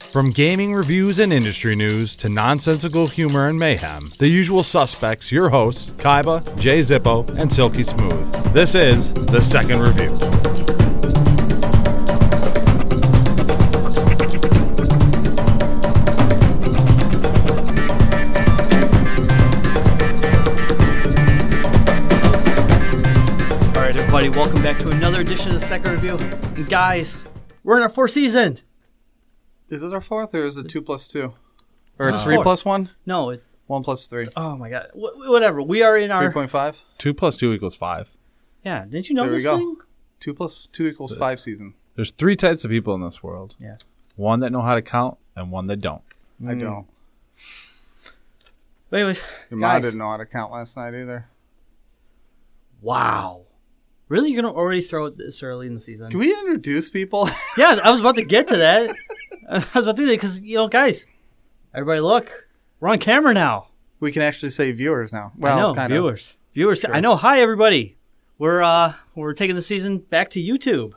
From gaming reviews and industry news to nonsensical humor and mayhem, the usual suspects, your hosts, Kaiba, Jay Zippo, and Silky Smooth. This is The Second Review. All right, everybody, welcome back to another edition of The Second Review. And guys, we're in our fourth season. Is it our fourth, or is it 2 plus 2? Or This is 3 fourth. plus 1? No, 1 plus 3. oh my god, whatever. We are in our 3.5? 2 plus 2 equals 5. yeah. Didn't you know There we this go. thing? 2 plus 2 equals 5 season. There's 3 types of people in this world. Yeah. One that know how to count and one that don't. I don't. But anyways, Your mom guys, didn't know how to count last night either. wow. Really, you're gonna already throw it this early in the season? Can we introduce people? Yeah, I was about to get to that. I was about to do that because guys, everybody, look, we're on camera now. We can actually say viewers now. I Well, know, kind viewers. Sure. I know. Hi, everybody. We're taking the season back to YouTube.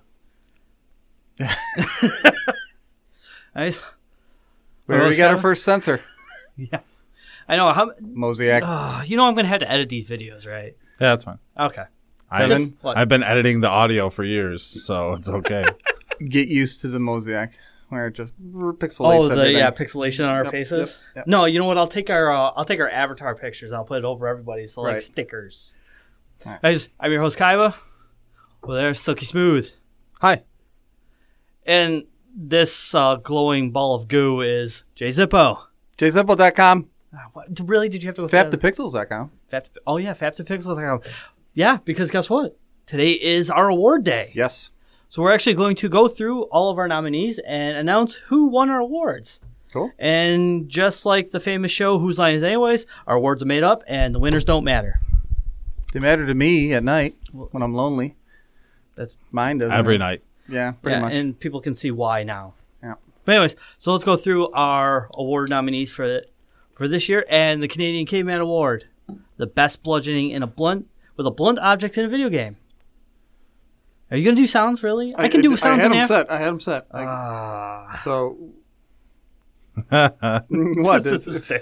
I, We already got our first censor. yeah, I know. Mosaic. I'm going to have to edit these videos, right? Yeah, that's fine. Okay. Kevin, What? I've been editing the audio for years, so it's okay. get used to the mosaic, where it just pixelates everything. Pixelation on our Yep, faces. yep. No, you know what? I'll take our avatar pictures. And I'll put it over everybody, so like Right. stickers. All right. Guys, I'm your host Kaiba. Well, there's Silky Smooth, Hi. and this glowing ball of goo is Jay Zippo. JZippo.com. What, really? Did you have to go FapToPixels.com. Oh yeah, FapToPixels.com. Yeah, because guess what? Today is our award day. Yes. So we're actually going to go through all of our nominees and announce who won our awards. Cool. And just like the famous show Whose Line Is Anyways, our awards are made up and the winners don't matter. They matter to me at night when I'm lonely. That's Mine doesn't. Every night. Yeah, pretty much. And people can see why now. Yeah. But anyways, so let's go through our award nominees for this year. And the Canadian Caveman Award, the best bludgeoning with a blunt object in a video game. Are you going to do sounds, really? I can do sounds in I there. had them set. So, what? This is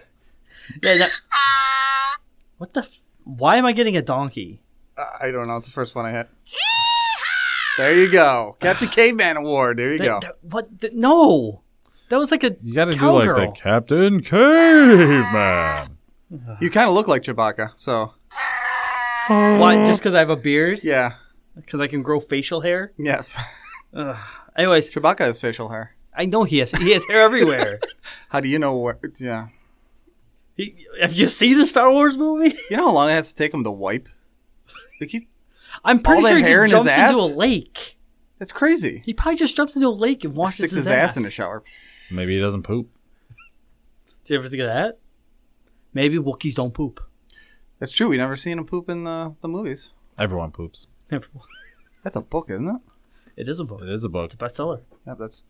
what the? Why am I getting a donkey? I don't know. It's the first one I had. There you go. Captain Caveman Award. There you go. No. That was like a You gotta do cowgirl. like the Captain Caveman. You kind of look like Chewbacca, so Why? Just because I have a beard? yeah. Because I can grow facial hair? Yes. Anyways, Chewbacca has facial hair. I know he has hair everywhere. How do you know where? Yeah. Have you seen a Star Wars movie? You know how long it has to take him to wipe? Like I'm pretty All that sure he hair in just his jumps into ass? a lake. That's crazy. He probably just jumps into a lake and washes Sticks his ass in the shower. Maybe he doesn't poop. Did you ever think of that? Maybe Wookiees don't poop. That's true. We never seen him poop in the movies. Everyone poops. That's a book, isn't it? It is a book. It is a book. It's a bestseller. Yeah, that's.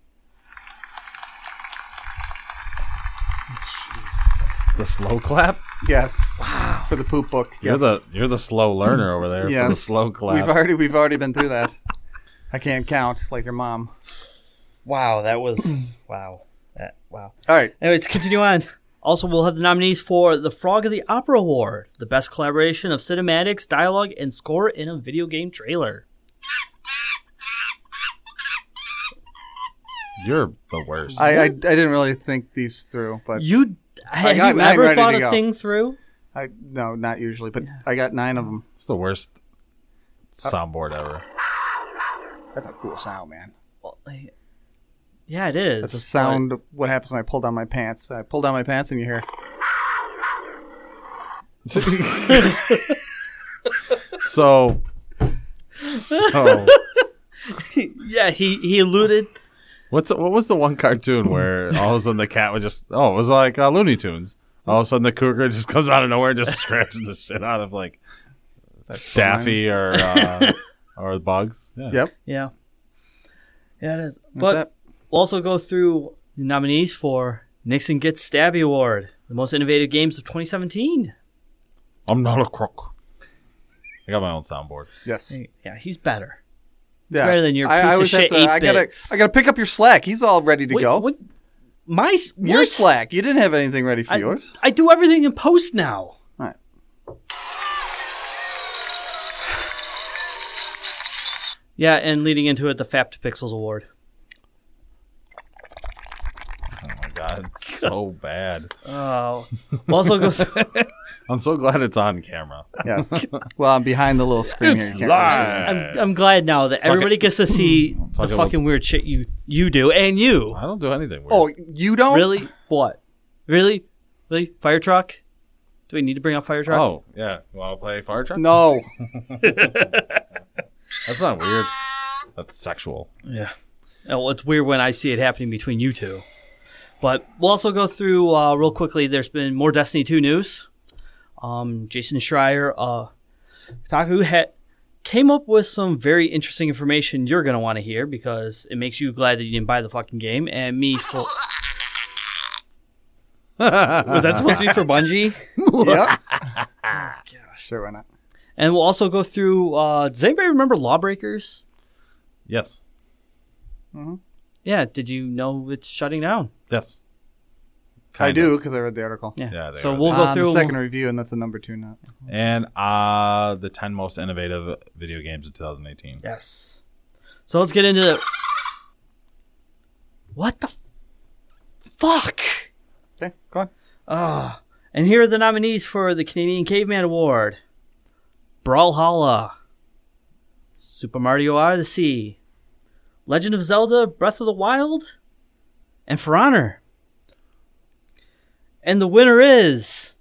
The slow clap? Yes. Wow. For the poop book. Yes. You're the slow learner over there for the Yes. slow clap. We've already been through that. I can't count like your mom. Wow, that was wow. Wow. All right. Anyways, continue on. Also, we'll have the nominees for the Frog of the Opera Award, the best collaboration of cinematics, dialogue, and score in a video game trailer. You're the worst. I didn't really think these through, but Have got you 9 ever ready thought to a go. thing through? no, not usually, but I got 9 of them. It's the worst soundboard ever. That's a cool sound, man. Well, yeah, it is. That's a sound of what happens when I pull down my pants. I pull down my pants and you hear. So Yeah, he alluded. what was the one cartoon where all of a sudden the cat would just it was like Looney Tunes. All of a sudden the cougar just comes out of nowhere and just scratches the shit out of like Daffy or the bugs. Yeah. Yep. Yeah, it is. What's But that? we'll also go through the nominees for Nixon Gets Stabby Award, the most innovative games of 2017. I'm not a crook. I got my own soundboard. Yes. Yeah, he's better. Yeah. better than your piece I of always shit have to, 8-bits. I gotta pick up your slack. He's all ready to go. You're slack. You didn't have anything ready for yours. I do everything in post now. All right. Yeah, and leading into it, the Fap to Pixels Award. Oh my god, it's so bad. Oh, we'll also go through. I'm so glad it's on camera. Yes. Well, I'm behind the little screen It's here. You can't really see it. I'm glad now that everybody gets to see the Fuck it, fucking weird shit you do, and you. I don't do anything weird. Oh, you don't? Really? What? Really? Fire truck? Do we need to bring up fire truck? Oh, yeah. You want to play fire truck? No. That's not weird. That's sexual. Yeah. Well, it's weird when I see it happening between you two. But we'll also go through real quickly. There's been more Destiny 2 news. Jason Schreier, Kotaku came up with some very interesting information you're going to want to hear because it makes you glad that you didn't buy the fucking game. And me for... Was that supposed to be for Bungie? Yep. Sure, why not? And we'll also go through... does anybody remember Lawbreakers? Yes. Yeah, did you know it's shutting down? Yes. I do, because I read the article. Yeah. they So were we'll go through... the second review, and that's a number 2 now. And the 10 most innovative video games of 2018. Yes. So let's get into it. What the fuck? Okay, go on. And here are the nominees for the Canadian Caveman Award. Brawlhalla, Super Mario Odyssey, Legend of Zelda Breath of the Wild, and For Honor. And the winner is...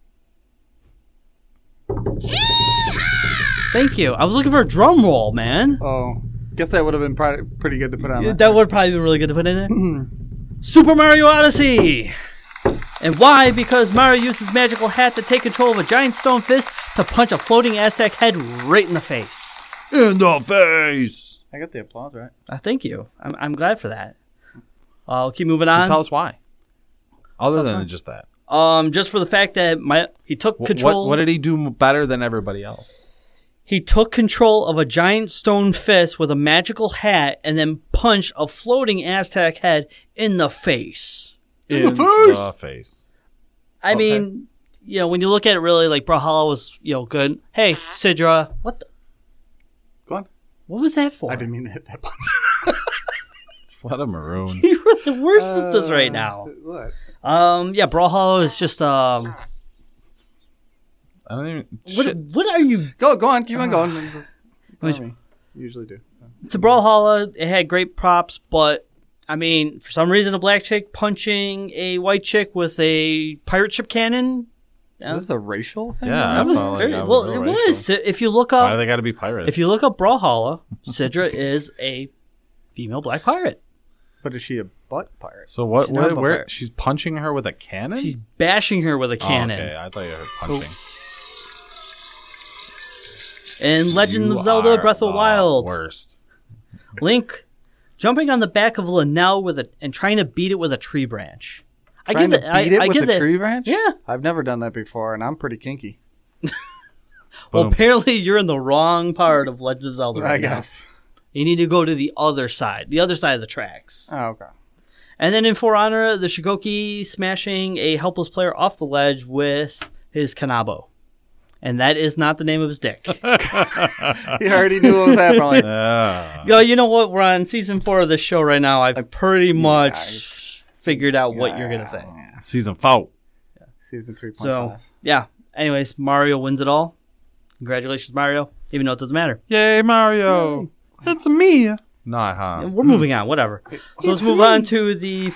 Thank you. I was looking for a drum roll, man. Oh, guess that would have been pretty good to put on. That would probably be really good to put in there. Super Mario Odyssey! And why? Because Mario used his magical hat to take control of a giant stone fist to punch a floating Aztec head right in the face. In the face! I got the applause, right? Thank you. I'm glad for that. I'll keep moving So on. tell us why. Other than just that. Just for the fact that he took control. What did he do better than everybody else? He took control of a giant stone fist with a magical hat and then punched a floating Aztec head in the face. In the face. I mean, when you look at it really, like, Brawlhalla was, good. Hey, Sidra, what the... Go on. What was that for? I didn't mean to hit that button. What a maroon. You were the worst at this right now. What? Brawlhalla is just, I don't even... What are you... Go on. Keep on going. You usually do. It's a Brawlhalla. It had great props, but, I mean, for some reason, a black chick punching a white chick with a pirate ship cannon. Is this a racial thing? Yeah, That was I felt very, like that well, was it real was. racial. If you look Why do up, they gotta be pirates? if you look up Brawlhalla, Sidra is a female black pirate. But is she a butt pirate? So what? She's not a Where? pirate. She's punching her with a cannon? She's bashing her with a cannon. Oh, okay, I thought you were punching. In Legend You of Zelda are Breath of the Wild, Worst. Link jumping on the back of Linnell and trying to beat it with a tree branch. Trying to beat it with a tree branch? Yeah. I've never done that before, and I'm pretty kinky. Well, Boom. apparently you're in the wrong part of Legend of Zelda right I now. guess. You need to go to the other side of the tracks. Oh, okay. And then in For Honor, the Shigoki smashing a helpless player off the ledge with his Kanabo. And that is not the name of his dick. He already knew what was happening. Yeah. Yo, you know what? We're on season 4 of this show right now. I've pretty much figured out what you're going to say. Season 4. Season 3.5. So, yeah. Anyways, Mario wins it all. Congratulations, Mario. Even though it doesn't matter. Yay, Mario! It's me. Nah, huh? We're moving on. Whatever. So let's move on to the...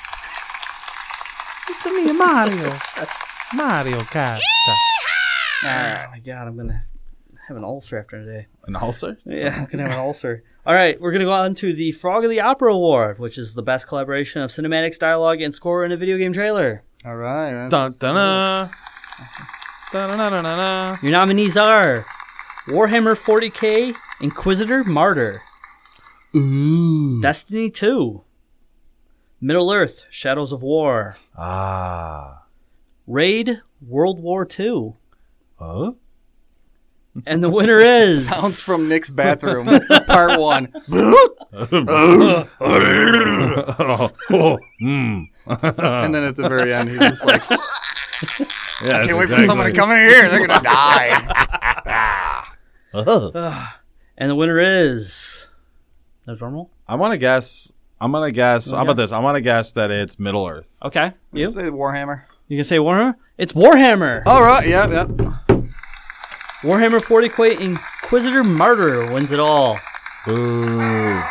It's me, Mario. Mario Kart. Oh my god, I'm going to have an ulcer after today. An ulcer? Yeah, I'm going to have an ulcer. All right, we're going to go on to the Frog of the Opera Award, which is the best collaboration of cinematics, dialogue, and score in a video game trailer. All right. Dun, dun, dun. Dun, dun, dun, dun, dun. Your nominees are Warhammer 40k, Inquisitor, Martyr. Ooh. Destiny 2. Middle Earth, Shadows of War. Ah. Raid, World War II. Huh? And the winner is... Sounds from Nick's bathroom, part 1. And then at the very end, he's just like, Yeah, I can't wait for someone to come in here. They're going to die. And the winner is... No drum roll? I'm gonna guess. How about this? I'm gonna guess that it's Middle Earth. Okay. You? Say Warhammer. You can say Warhammer? It's Warhammer! All right, yeah. Warhammer 40K Inquisitor Martyr wins it all. Boo.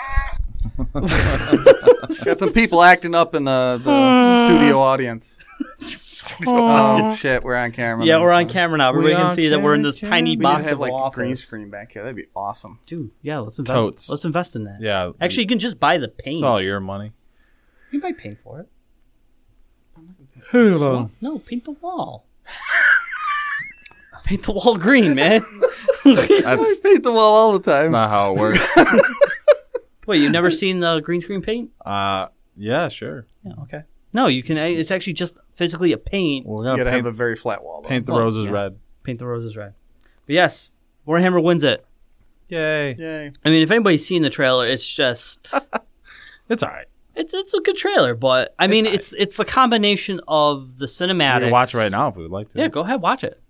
Got some people acting up in the studio audience. Oh, shit, we're on camera. Yeah, we're on camera now. Everybody can see that we're in this tiny We need box to have of like a office. green screen back here. That'd be awesome. Dude, yeah, let's invest. Totes. Let's invest in that. Yeah. Actually, you can just buy the paint. It's all your money. You can buy paint for it. Hello. No, paint the wall. Paint the wall green, man. That's paint the wall all the time. not how it works. Wait, you've never seen the green screen paint? Yeah, sure. Yeah, okay. No, you can. It's actually just physically a paint. We're You gonna gotta paint, have a very flat wall. Though. paint the Well, roses yeah. red. Paint the roses red. But yes, Warhammer wins it. Yay! Yay. I mean, if anybody's seen the trailer, it's just It's all right. it's a good trailer. But I mean, it's the combination of the We cinematics. can watch it right now if we would like to. Yeah, go ahead, watch it.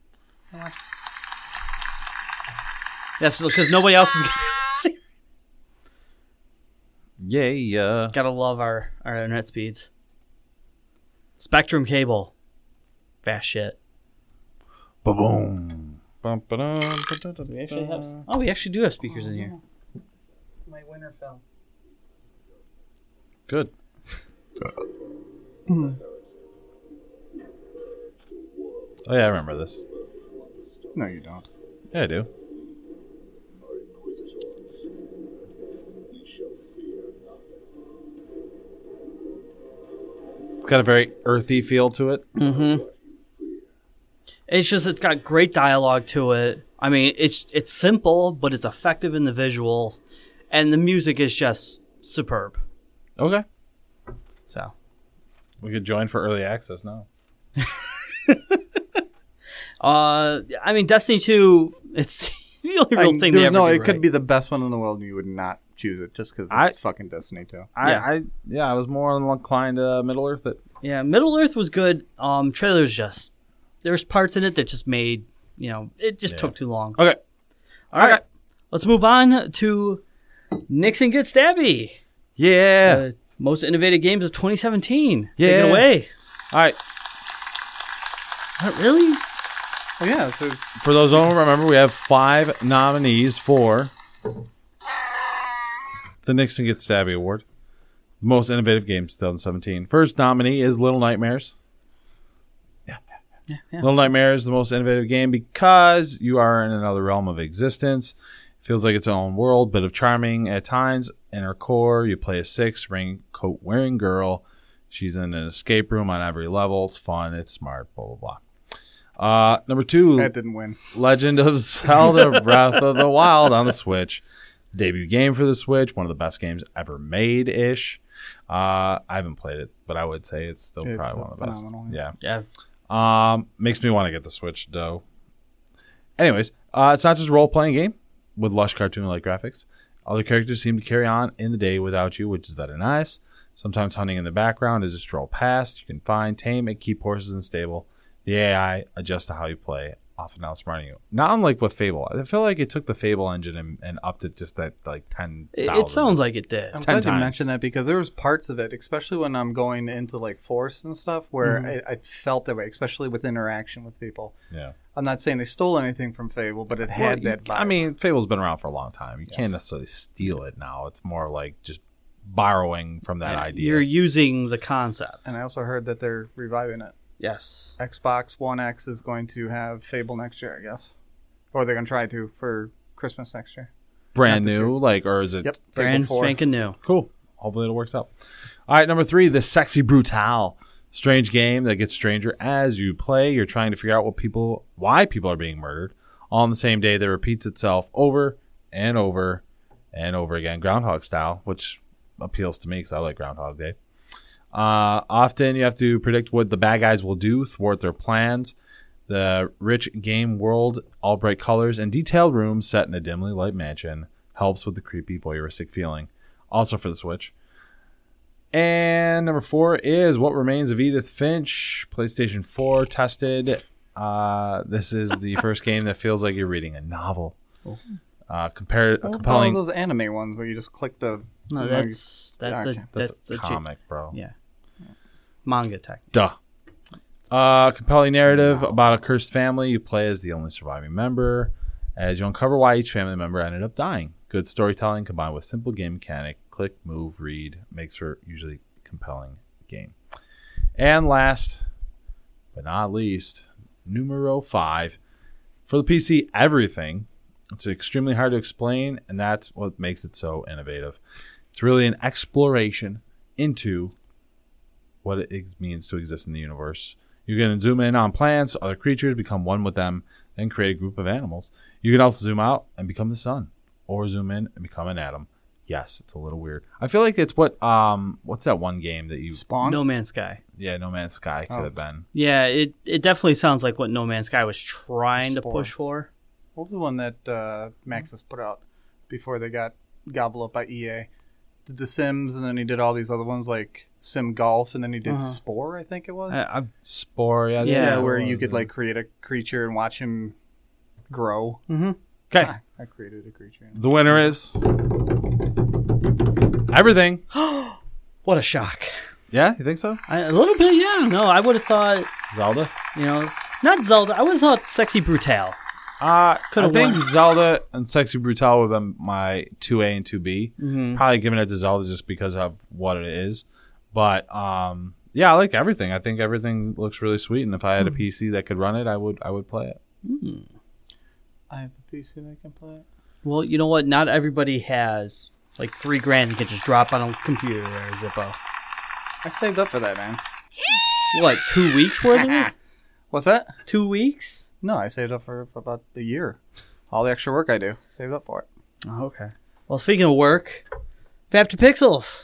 Yes, because nobody else is gonna see. Yay! Gotta love our internet speeds. Spectrum cable, fast shit. Ba-boom. We actually do have speakers in here. My winner fell. Good. Oh yeah, I remember this. No, you don't. Yeah, I do. It's got a very earthy feel to it. Mm-hmm. It's got great dialogue to it. I mean, it's simple, but it's effective in the visuals, and the music is just superb. Okay. So, We could join for early access now. I mean, Destiny 2, it's the only real thing they ever do it right. could be the best one in the world, and you would not choose it just because it's fucking Destiny 2. Yeah. I was more inclined to Middle Earth. Yeah, Middle Earth was good. Trailers just there's parts in it that just made it just took too long. Okay. All right, let's move on to Nixon Get Stabby. Yeah. Most innovative games of 2017. Yeah. Take it away. All right. What, really? Oh, yeah. So it's, For those who don't remember, we have 5 nominees for the Nixon Get Stabby Award. Most Innovative Games 2017. First nominee is Little Nightmares. Yeah. Little Nightmares is the most innovative game because you are in another realm of existence. Feels like its own world, bit of charming at times. In her core, you play a 6 raincoat wearing girl. She's in an escape room on every level. It's fun. It's smart. Blah, blah, blah. Number 2. that didn't win. Legend of Zelda Breath of the Wild on the Switch. Debut game for the Switch. One of the best games ever made-ish. I haven't played it, but I would say it's still probably one of the best. phenomenal, Yeah. Yeah. Makes me want to get the Switch, though. Anyways, it's not just a role-playing game with lush cartoon-like graphics. Other characters seem to carry on in the day without you, which is very nice. Sometimes hunting in the background as you stroll past. You can find, tame, and keep horses in the stable. The AI adjusts to how you play, often outsmarting you. Not unlike with Fable. I feel like it took the Fable engine and upped it just that like 10,000. It sounds like it did. I'm 10 glad you times. mentioned that because there was parts of it, especially when I'm going into like forests and stuff, where I felt that way, especially with interaction with people. Yeah. I'm not saying they stole anything from Fable, but it had that vibe. I mean, Fable's been around for a long time. You can't necessarily steal it now. It's more like just borrowing from that idea. You're using the concept. And I also heard that they're reviving it. Yes. Xbox One X is going to have Fable next year, I guess. Or they're going to try to for Christmas next year. Brand Not this new, like, or is it? Yep. Brand Fable 4. spanking new. Cool. Hopefully it works out. All right, number 3, The Sexy Brutale. Strange game that gets stranger as you play. You're trying to figure out why people are being murdered, all on the same day that repeats itself over and over and over again, Groundhog style, which appeals to me because I like Groundhog Day. Often you have to predict what the bad guys will do, thwart their plans. The rich game world, all bright colors, and detailed rooms set in a dimly lit mansion helps with the creepy voyeuristic feeling. Also for the Switch. And number 4 is What Remains of Edith Finch, PlayStation 4 tested. This is the first game that feels like you're reading a novel. Compelling. Those anime ones where you just click the. No, that's okay. That's a comic, bro. Yeah, manga tech. Duh. Compelling narrative about a cursed family. You play as the only surviving member. As you uncover why each family member ended up dying. Good storytelling combined with simple game mechanic. Click, move, read. Makes for usually compelling game. And last but not least, numero 5. For the PC, everything. It's extremely hard to explain, and that's what makes it so innovative. It's really an exploration into what it means to exist in the universe. You can zoom in on plants, other creatures, become one with them, then create a group of animals. You can also zoom out and become the sun, or zoom in and become an atom. Yes, it's a little weird. I feel like it's what's that one game that you... Spawn? No Man's Sky. Yeah, No Man's Sky could have been. Yeah, it definitely sounds like what No Man's Sky was trying to Spore. push for. What was the one that Maxis put out before they got gobbled up by EA? Did The Sims, and then he did all these other ones like Sim Golf, and then he did Spore, I think it was. Spore, yeah. Yeah, where you could like create a creature and watch him grow. Mm-hmm. Okay, I created a creature. the winner is... everything. What a shock. Yeah, you think so? A little bit, yeah. No, I would have thought, Zelda? not Zelda. I would have thought Sexy Brutale. I Could've think won. Zelda and Sexy Brutale would have been my 2A and 2B. Mm-hmm. Probably giving it to Zelda just because of what it is. But, yeah, I like everything. I think everything looks really sweet. And if I had a PC that could run it, I would play it. I have a PC that can play it. Well, you know what? Not everybody has like $3,000 you can just drop on a computer there, Zippo. I saved up for that, man. What, 2 weeks worth of it? What's that? 2 weeks? No, I saved up for about a year. All the extra work I do, saved up for it. Oh, okay. Well, speaking of work, Fap to Pixels.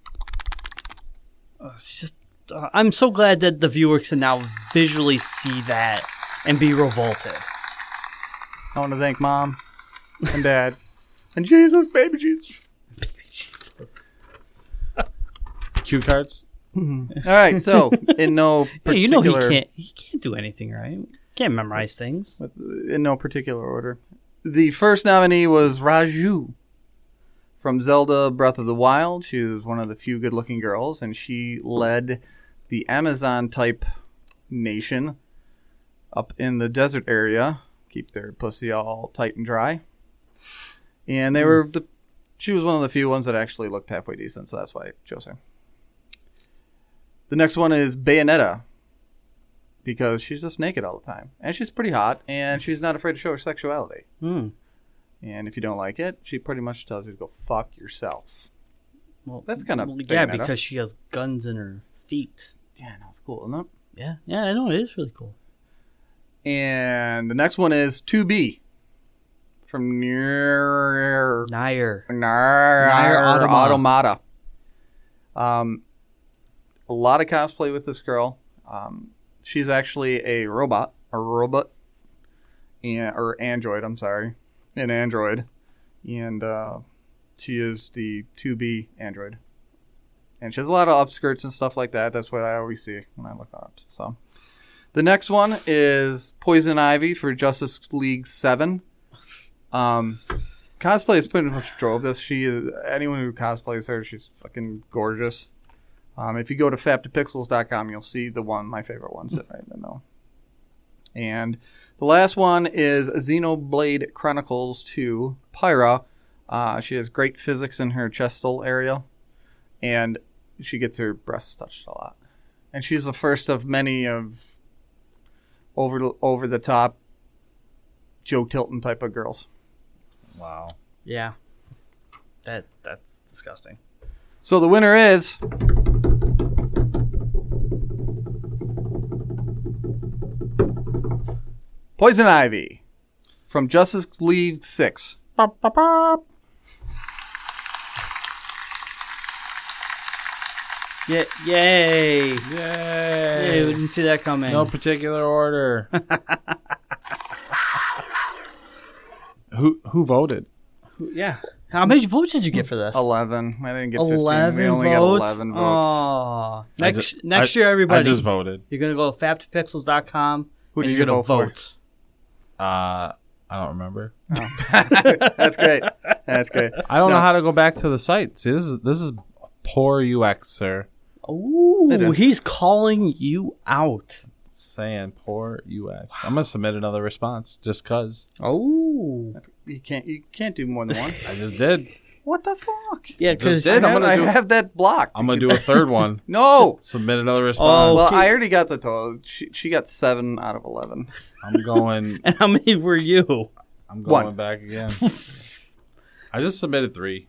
It's just, I'm so glad that the viewer can now visually see that and be revolted. I want to thank Mom and Dad and Jesus, baby Jesus. Jesus. Cue cards? All right, so in no particular... Hey, you know he can't do anything, right? Can't memorize things. In no particular order. The first nominee was Raju from Zelda Breath of the Wild. She was one of the few good-looking girls, and she led the Amazon-type nation up in the desert area. Keep their pussy all tight and dry. And she was one of the few ones that actually looked halfway decent, so that's why I chose her. The next one is Bayonetta, because she's just naked all the time. And she's pretty hot, and she's not afraid to show her sexuality. And if you don't like it, she pretty much tells you to go fuck yourself. Well, That's kind of yeah, Bayonetta. because she has guns in her feet. Yeah, that's cool, isn't it? Yeah, I know, it is really cool. And the next one is 2B from Nier Automata. A lot of cosplay with this girl. She's actually a robot, or android, I'm sorry, an android. And she is the 2B android. And she has a lot of upskirts and stuff like that. That's what I always see when I look up. So, the next one is Poison Ivy for Justice League 7. Cosplay is pretty much drove this. Anyone who cosplays her, she's fucking gorgeous. If you go to faptopixels.com, you'll see my favorite one sitting right in the middle. And the last one is Xenoblade Chronicles 2 Pyra. She has great physics in her chestal area, and she gets her breasts touched a lot. And she's the first of many of over the top Joe Tilton type of girls. Wow. Yeah. That's disgusting. So the winner is Poison Ivy from Justice League 6. Bop, bop, bop. Yeah, yay. Yay. Yay, we didn't see that coming. No particular order. Who voted? Yeah. How many votes did you get for this? 11. I didn't get 15. 11 We only votes? got 11 votes. Aw. Next I- year, everybody. I just voted. You're going to go to fab2pixels.com. Who and did you're you gonna vote for? I don't remember. That's great. That's great. I don't No. know how to go back to the site. See, this is poor UX, sir. Ooh, It is. he's calling you out. Saying poor UX. I'm gonna submit another response just cause Oh. You can't do more than one. I just did. What the fuck? Yeah, because Just did. I'm gonna I do- have that blocked. I'm gonna do a third one. No. Submit another response. Well, Okay. I already got the total. She got 7 out of 11. I'm going. And how many were you? I'm going One. back again. I just submitted 3.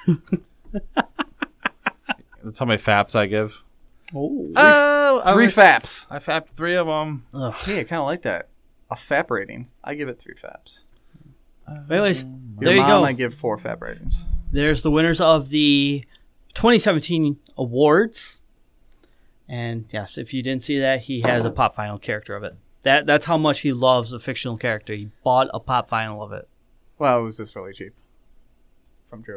That's how many faps I give. Oh. Oh, 3 faps. I fapped 3 of them. Hey, I kind of like that. A fap rating. I give it 3 faps. Anyways, Your there you mom, go. I give 4 fap ratings. There's the winners of the 2017 awards. And yes, if you didn't see that, he has a pop vinyl character of it. That's how much he loves a fictional character. He bought a pop vinyl of it. Well, it was just really cheap. From Drew.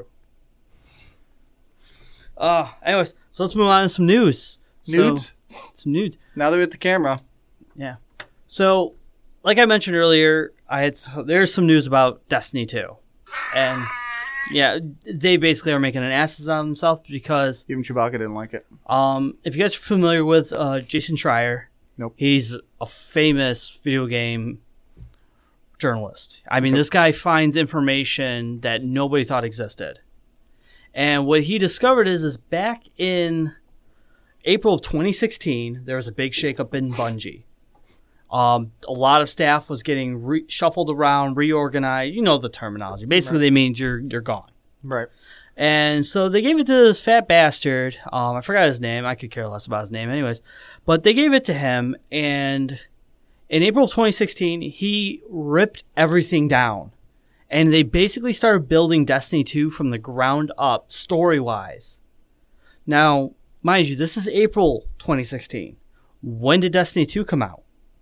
Anyways, so let's move on to some news. Nudes? Some nudes. Now they're at the camera. Yeah. So, like I mentioned earlier, there's some news about Destiny 2. And yeah, they basically are making an asses out of themselves because Even Chewbacca didn't like it. if you guys are familiar with Jason Schreier, Nope. he's a famous video game journalist. I mean, this guy finds information that nobody thought existed. And what he discovered is back in April of 2016, there was a big shakeup in Bungie. A lot of staff was getting shuffled around, reorganized. You know the terminology. Basically, they means you're gone. Right. And so they gave it to this fat bastard. I forgot his name. I could care less about his name anyways. But they gave it to him, and in April of 2016, he ripped everything down. And they basically started building Destiny 2 from the ground up, story-wise. Now, mind you, this is April 2016. When did Destiny 2 come out?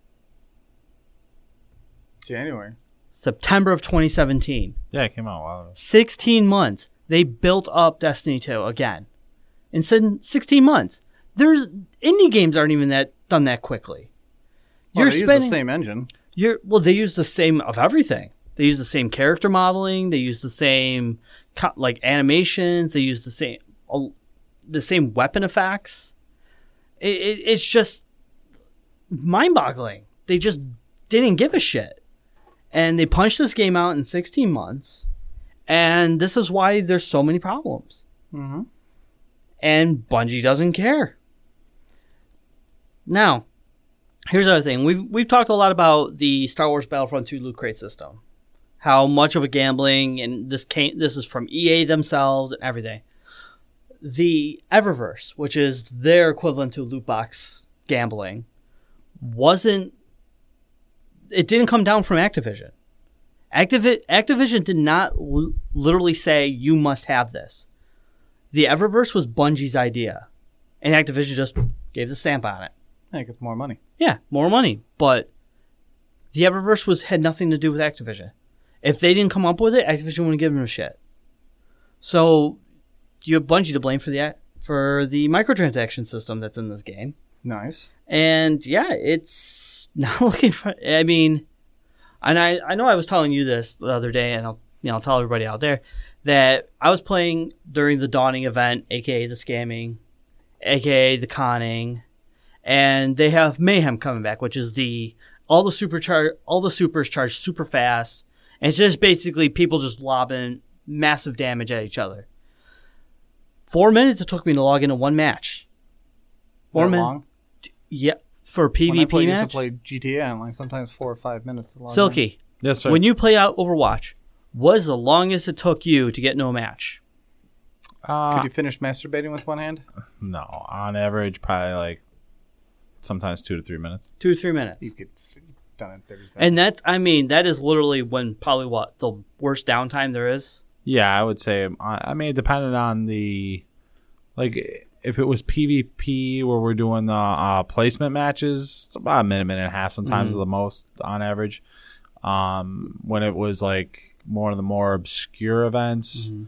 January. September of 2017. Yeah, it came out a while ago. 16 months. They built up Destiny 2 again. In 16 months. There's indie games aren't even done that quickly. Well, they use the same engine. They use the same of everything. They use the same character modeling. They use the same like animations. They use the same weapon effects. It's just mind-boggling. They just didn't give a shit, and they punched this game out in 16 months. And this is why there's so many problems. Mm-hmm. And Bungie doesn't care. Now, here's the other thing. We've talked a lot about the Star Wars Battlefront 2 loot crate system. How much of a gambling, and this is from EA themselves and everything. The Eververse, which is their equivalent to loot box gambling, it didn't come down from Activision. Activision did not literally say, you must have this. The Eververse was Bungie's idea. And Activision just gave the stamp on it. I think it's more money. Yeah, more money. But the Eververse had nothing to do with Activision. If they didn't come up with it, Activision wouldn't give them a shit. So you have Bungie to blame for the microtransaction system that's in this game. Nice. And yeah, it's not looking for. I mean, and I know I was telling you this the other day, and I'll tell everybody out there that I was playing during the Dawning event, aka the scamming, aka the conning, and they have Mayhem coming back, which is all the supers charge super fast, and it's just basically people just lobbing massive damage at each other. 4 minutes it took me to log into one match. 4 minutes. Long? Yeah, for PvP When I used to match. play GTA, and like sometimes 4 or 5 minutes to log in. Silky, Yes, sir. when you play out Overwatch, what is the longest it took you to get into a match? Could you finish masturbating with one hand? No, on average, probably like sometimes 2 to 3 minutes. 2 to 3 minutes. You could done it in 30 seconds. And that is literally when probably the worst downtime there is. Yeah, I would say. I mean, depending on if it was PvP where we're doing the placement matches, about a minute and a half, sometimes the most on average. When it was like more of the more obscure events,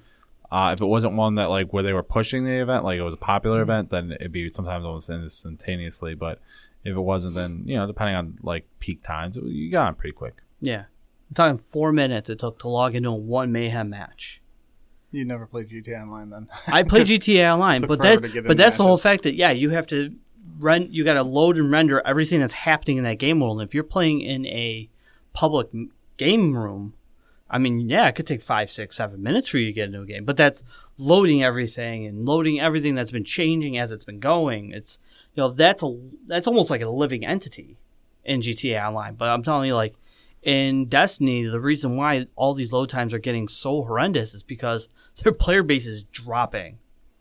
If it wasn't one that like where they were pushing the event, like it was a popular event, then it'd be sometimes almost instantaneously. But if it wasn't, then depending on like peak times, you got on pretty quick. Yeah. I'm talking 4 minutes it took to log into a one Mayhem match. You never played GTA Online then? I played GTA Online, took but forever to get into that's the whole matches. fact that you have to you got to load and render everything that's happening in that game world. And if you're playing in a public game room, I mean, it could take 5, 6, 7 minutes for you to get into a game, but that's loading everything and loading everything that's been changing as it's been going. It's that's almost like a living entity in GTA Online. But I'm telling you, like in Destiny, the reason why all these load times are getting so horrendous is because their player base is dropping.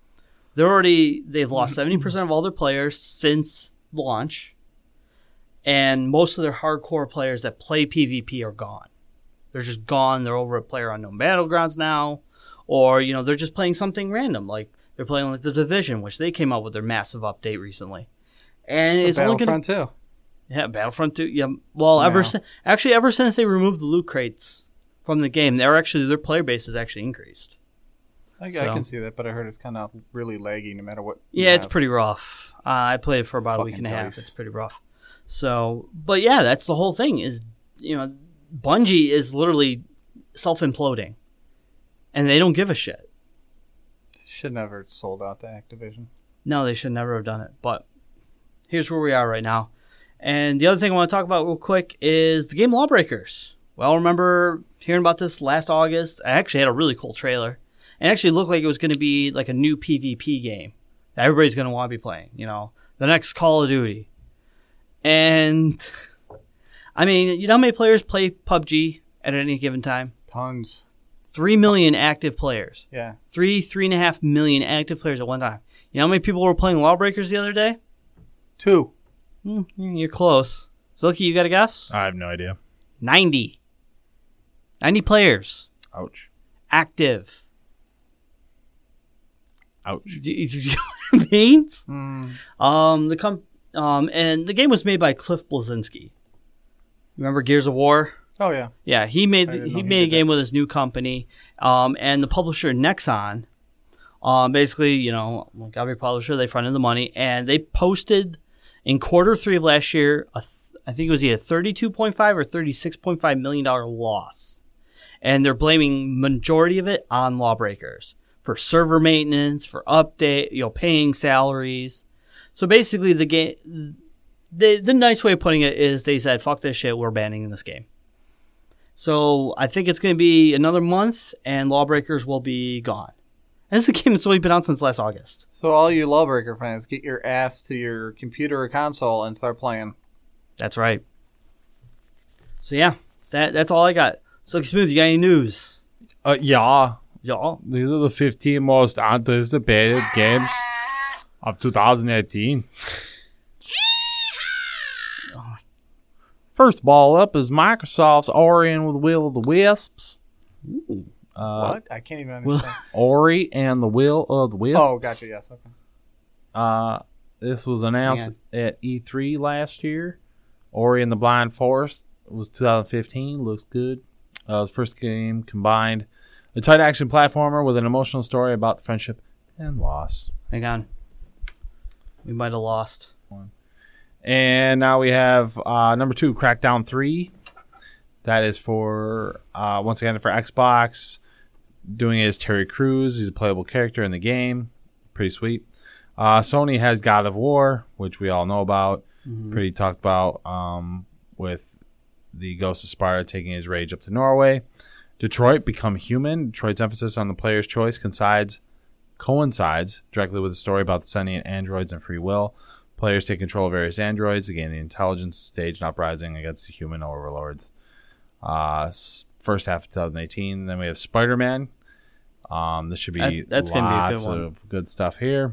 They've lost 70% of all their players since launch, and most of their hardcore players that play PvP are gone. They're just gone. They're over at PlayerUnknown Battlegrounds now, or they're just playing something random, like they're playing like the Division, which they came out with their massive update recently, and it's only Battlefront 2. Yeah, Battlefront 2. Yeah, well, ever since they removed the loot crates from the game, their player base has actually increased. I can see that, but I heard it's kind of really laggy no matter what. Yeah, it's pretty rough. I played it for about a week and a half. It's pretty rough. So, but yeah, that's the whole thing. Is Bungie is literally self-imploding, and they don't give a shit. Should never sold out to Activision. No, they should never have done it. But here's where we are right now. And the other thing I want to talk about real quick is the game Lawbreakers. Well, I remember hearing about this last August. I actually had a really cool trailer. It actually looked like it was going to be like a new PvP game that everybody's going to want to be playing. The next Call of Duty. And I mean, how many players play PUBG at any given time? Tons. 3 million active players. Yeah. 3.5 million active players at one time. You know how many people were playing Lawbreakers the other day? 2. You're close. Zilke, you got a guess? I have no idea. 90. 90 players. Ouch. Active. Ouch. Do you know what it means? Mm. And the game was made by Cliff Bleszinski. Remember Gears of War? Oh yeah. Yeah, he made I didn't know he he made a did game that. with his new company, and the publisher Nexon. Basically, like every publisher, they fronted the money, and they posted in Q3 of last year, I think it was either $32.5 or $36.5 million loss, and they're blaming majority of it on Lawbreakers for server maintenance, for update, paying salaries. So basically, the game, the nice way of putting it is they said, "Fuck this shit, we're banning this game." So I think it's going to be another month, and Lawbreakers will be gone. And this is a game that's only been out since last August. So all you Lawbreaker fans, get your ass to your computer or console and start playing. That's right. So yeah, that's all I got. So Smooth, you got any news? Yeah. Y'all? These are the 15 most anticipated games of 2018. First ball up is Microsoft's Ori and the Will of the Wisps. Ooh. What? I can't even understand. Ori and the Will of the Wisps. Oh, gotcha. Yes. Okay. This was announced at E3 last year. Ori and the Blind Forest was 2015. Looks good. The first game combined a tight action platformer with an emotional story about the friendship and loss. Hang on. We might have lost. And now we have number 2, Crackdown 3. That is for, once again, for Xbox. Doing it as Terry Crews. He's a playable character in the game. Pretty sweet. Sony has God of War, which we all know about. Mm-hmm. Pretty talked about with the Ghost of Sparta taking his rage up to Norway. Detroit, Become Human. Detroit's emphasis on the player's choice coincides directly with the story about the sentient androids and free will. Players take control of various androids to gain the intelligence, stage an uprising against the human overlords. First half of 2018. Then we have Spider-Man. This should be that's gonna be a good lots one. of good stuff here.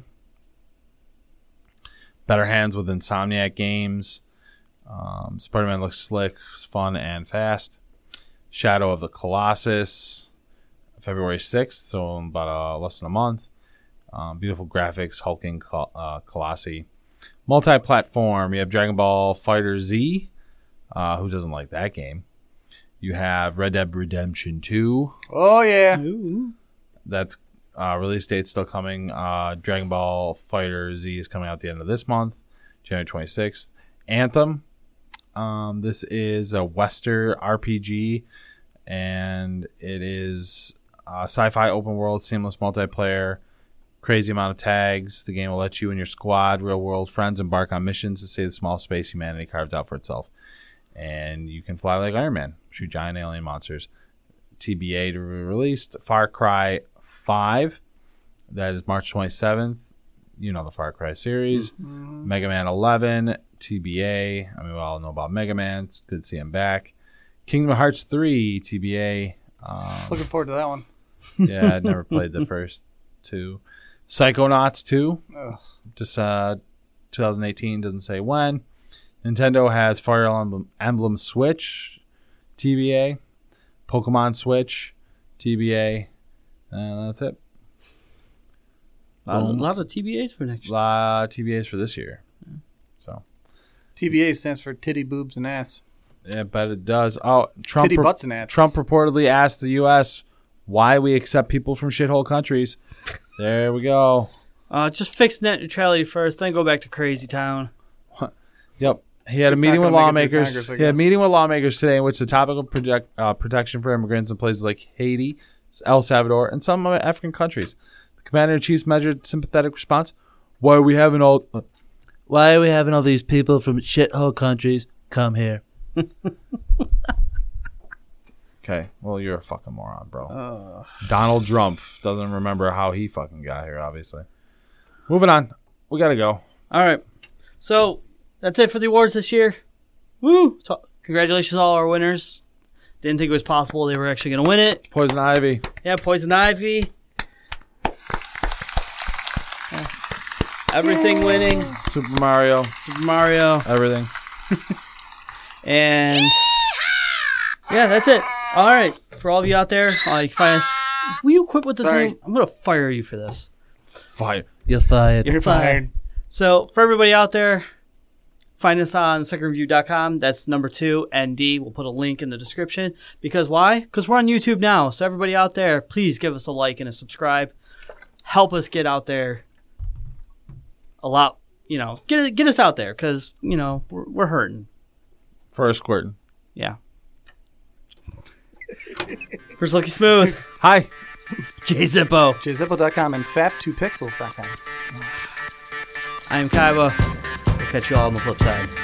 Better hands with Insomniac Games. Spider-Man looks slick, fun, and fast. Shadow of the Colossus, February 6th, so about less than a month. Beautiful graphics, hulking Colossi. Multi-platform, you have Dragon Ball Fighter Z. Who doesn't like that game? You have Red Dead Redemption 2. Oh yeah. Ooh. That's Release date still coming. Dragon Ball Fighter Z is coming out at the end of this month, January 26th. Anthem. This is a Western RPG, and it is sci-fi open world, seamless multiplayer, crazy amount of tags. The game will let you and your squad, real-world friends, embark on missions to save the small space humanity carved out for itself. And you can fly like Iron Man, shoot giant alien monsters. TBA to be released. Far Cry 5, that is March 27th. You know the Far Cry series. Mm-hmm. Mega Man 11, TBA. I mean, we all know about Mega Man. It's good to see him back. Kingdom Hearts 3, TBA. Looking forward to that one. Yeah, I never played the first two. Psychonauts 2. Ugh. Just 2018, doesn't say when. Nintendo has Fire Emblem Switch, TBA. Pokemon Switch, TBA. That's it. A lot of TBAs for next year. A lot of TBAs for this year. So TBA stands for titty, boobs, and ass. Yeah, but it does. Oh, Trump Titty, butts, and ass. Trump reportedly asked the U.S. why we accept people from shithole countries. There we go. Just fix net neutrality first, then go back to Crazy Town. Yep. He had a meeting with lawmakers. He had a meeting with lawmakers today in which the topic of protection for immigrants in places like Haiti, El Salvador, and some African countries. The commander-in-chief's measured sympathetic response: Why are we having all these people from shithole countries come here? Okay, well, you're a fucking moron, bro. Donald Trump doesn't remember how he fucking got here, obviously. Moving on. We gotta go. All right. So that's it for the awards this year. Woo! So, congratulations to all our winners. Didn't think it was possible they were actually going to win it. Poison Ivy. Yeah, Poison Ivy. Yeah. Everything winning. Super Mario. Everything. And yeah, that's it. All right. For all of you out there, you can find us. Will you quit with this? Sorry. I'm going to fire you for this. Fire. You're fired. You're fired. So, for everybody out there, find us on secondreview.com. That's number 2 and D. We'll put a link in the description. Because why? Because we're on YouTube now. So, everybody out there, please give us a like and a subscribe. Help us get out there a lot. You know, get us out there because, you know, we're hurting. First squirting. Yeah. First Lucky Smooth. Hi. JZippo. JZippo.com and fap2pixels.com. I am Kaiba. We'll catch you all on the flip side.